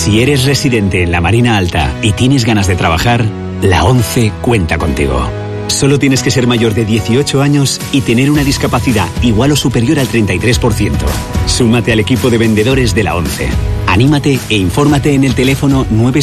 Si eres residente en la Marina Alta y tienes ganas de trabajar, la ONCE cuenta contigo. Solo tienes que ser mayor de 18 años y tener una discapacidad igual o superior al 33%. Súmate al equipo de vendedores de la ONCE. Anímate e infórmate en el teléfono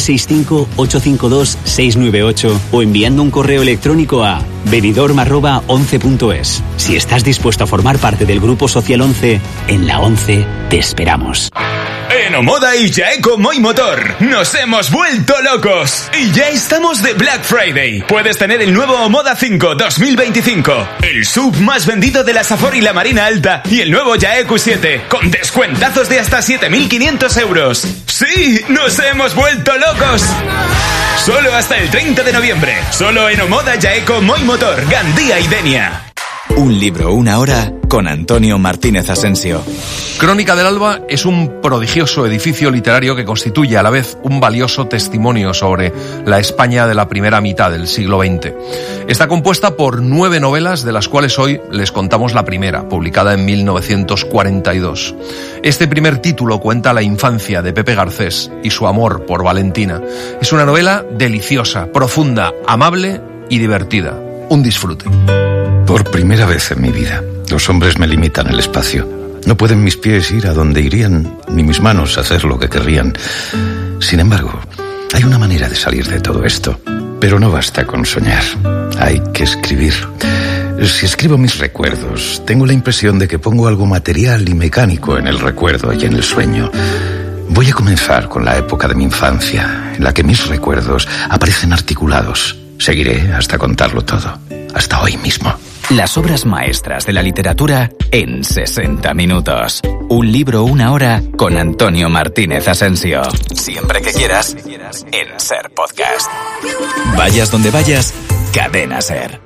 965-852-698 o enviando un correo electrónico a venidorm@once.es. Si estás dispuesto a formar parte del Grupo Social ONCE, en la ONCE te esperamos. En Omoda y Jaeco Moi Motor nos hemos vuelto locos y ya estamos de Black Friday. Puedes tener el nuevo Omoda 5 2025, el SUV más vendido de la Safor y la Marina Alta, y el nuevo Jaeco 7 con descuentazos de hasta 7.500 euros. ¡Sí! ¡Nos hemos vuelto locos! Solo hasta el 30 de noviembre. Solo en Omoda Jaeco Moi Motor, Gandía y Denia. Un libro, una hora, con Antonio Martínez Asensio. Crónica del Alba es un prodigioso edificio literario que constituye a la vez un valioso testimonio sobre la España de la primera mitad del siglo XX. Está compuesta por 9 novelas, de las cuales hoy les contamos la primera, publicada en 1942. Este primer título cuenta la infancia de Pepe Garcés y su amor por Valentina. Es una novela deliciosa, profunda, amable y divertida. Un disfrute. Por primera vez en mi vida, los hombres me limitan el espacio. No pueden mis pies ir a donde irían, ni mis manos hacer lo que querrían. Sin embargo, hay una manera de salir de todo esto. Pero no basta con soñar. Hay que escribir. Si escribo mis recuerdos, tengo la impresión de que pongo algo material y mecánico en el recuerdo y en el sueño. Voy a comenzar con la época de mi infancia, en la que mis recuerdos aparecen articulados. Seguiré hasta contarlo todo, hasta hoy mismo. Las obras maestras de la literatura en 60 minutos. Un libro, una hora, con Antonio Martínez Asensio. Siempre que quieras, en SER Podcast. Vayas donde vayas, Cadena SER.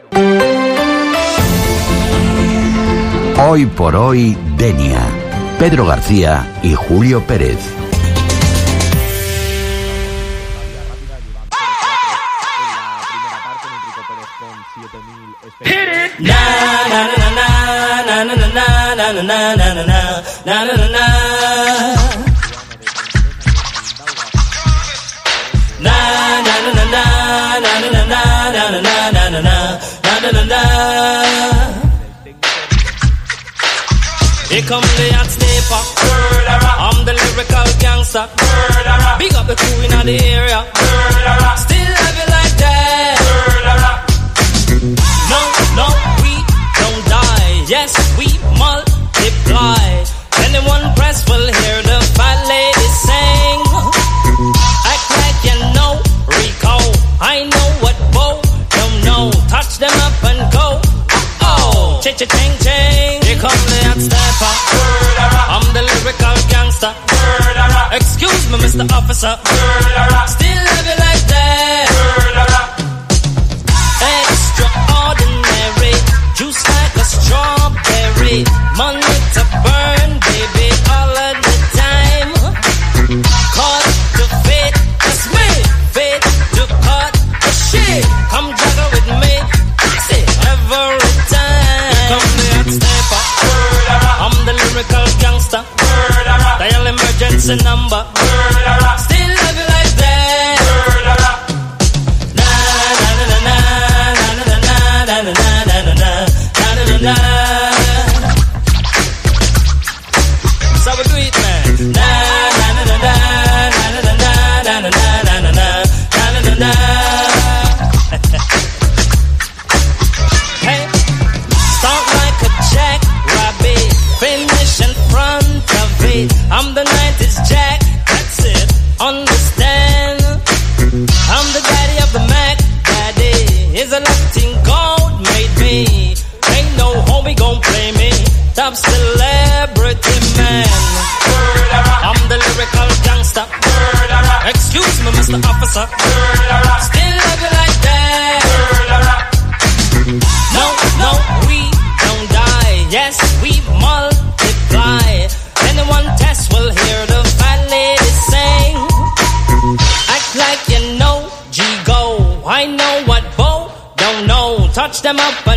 Hoy por hoy, Denia. Pedro García y Julio Pérez. Here come the hot stepper. I'm the lyrical gangster. Big up the crew in the area. Still love you like that. No, we don't die. Yes, we multiply. Anyone press will hear the fat lady sing. Act like you know Rico. I know what Bo don't know. Touch them up and go. Oh, cha-cha-ching-ching. Here come the hot stepper. I'm the lyrical gangster. Excuse me, Mr. Officer. Still love you like that. Extraordinary. Juice like a strawberry. Money to burn, baby, all of the time. Caught the fate, that's me. Fate to cut the shit. Come juggle with me. See, every time. Come the hot stepper. I'm the lyrical gangster. Dial emergency number. Still love you like that. Na na na na na na na na na na na na na. So we do it, man. Na na na na na na na na na na na na na na. Hey, start like a jackrabbit, finish in front of it. I'm the 90s Jack, that's it. Understand? I'm the daddy of the Mac. Daddy is a Latin gold made me. Ain't no homie gon' play me. Top celebrity man. I'm the lyrical gangster. Excuse me, Mr. Officer. Still love you like that. No, we don't die. Yes, we multiply. Anyone test will hear the fat lady sing. Act like you know G-Go. I know what Bo don't know. Touch them up